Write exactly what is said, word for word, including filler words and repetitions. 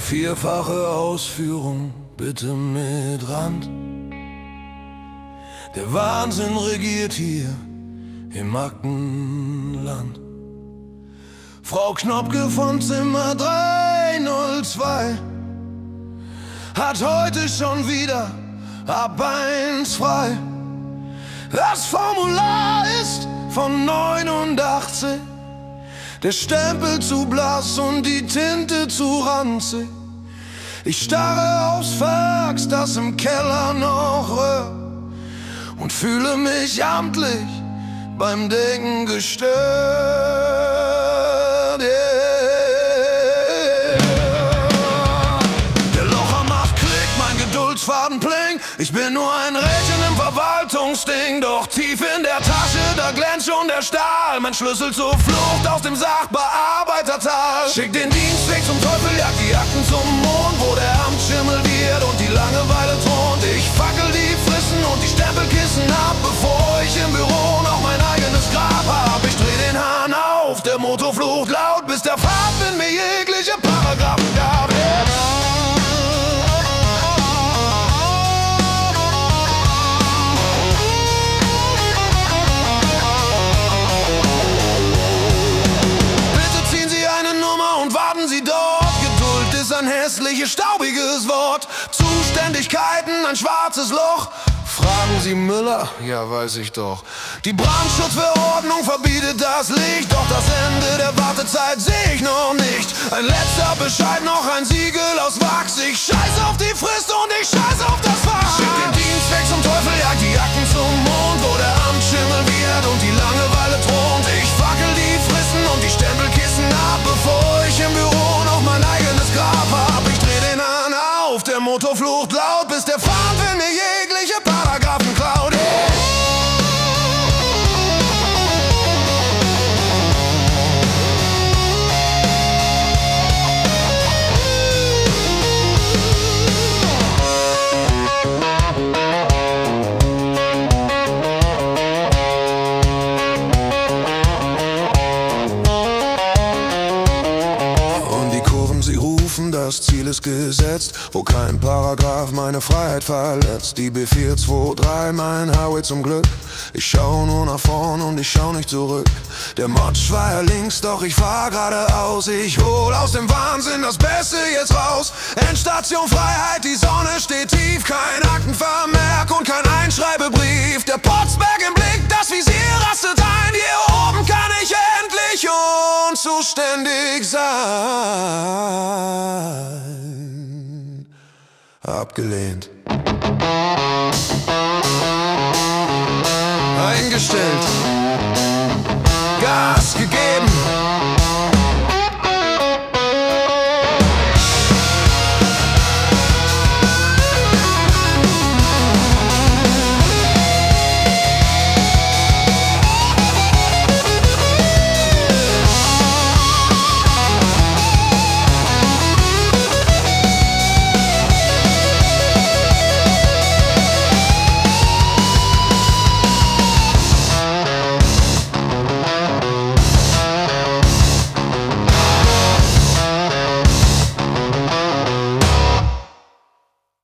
Vierfache Ausführung, bitte mit Rand. Der Wahnsinn regiert hier im Aktenland. Frau Knopke von Zimmer dreihundertzwei hat heute schon wieder ab eins frei. Das Formular ist von neunundachtzig, der Stempel zu blass und die Tinte zu ranzig. Ich starre aufs Fax, das im Keller noch rührt, und fühle mich amtlich beim Denken gestört. Yeah. Der Locher macht Klick, mein Geduldsfaden blinkt. Ich bin nur ein Rädchen im Verwaltungsding, doch tief in der Tasche, da glänzt schon der Stahl. Mein Schlüssel zur Flucht aus dem Sachbearbeitertal. Schick den Dienstweg zum Teufel, jag die Akten zum Mond, wo der Amtsschimmel wird und die Langeweile thront. Ich fackel die Frissen und die Stempelkissen ab, bevor ich im Büro noch mein eigenes Grab hab. Ich dreh den Hahn auf, der Motor flucht laut, bis der Fahrt in mir jegliche Paragraphen gab. Ein hässliches, staubiges Wort. Zuständigkeiten, ein schwarzes Loch. Fragen Sie Müller? Ja, weiß ich doch. Die Brandschutzverordnung verbietet das Licht, doch das Ende der Wartezeit sehe ich noch nicht. Ein letzter Bescheid, noch ein Siegel aus Wachs. Ich scheiß auf die Frist und ich scheiß auf das Fach. Schick den Dienstweg zum Teufel, jag die Akten zum Mond, wo der Amtsschimmel wird und die Langeweile thront. Ich fackel die Fristen und die Stempelkissen ab, bevor ich im Büro noch mein eigenes Grab hab. Ich dreh den Hahn auf, der Motor flucht laut, bis der Fahnenwind mir jegliche Paragraphen klaut. Das Ziel ist gesetzt, wo kein Paragraph meine Freiheit verletzt. Die B vier zwei drei, mein Highway zum Glück. Ich schau nur nach vorn und ich schau nicht zurück. Der Motsch war ja links, doch ich fahr geradeaus. Ich hol aus dem Wahnsinn das Beste jetzt raus. Endstation Freiheit, die Sonne steht tief. Kein Aktenvermerk und kein Einschreibebrief. Der Potsberg im Blick, das Visier rastet ein. Hier oben kann ich endlich unzuständig sein. Abgelehnt. Eingestellt. Gas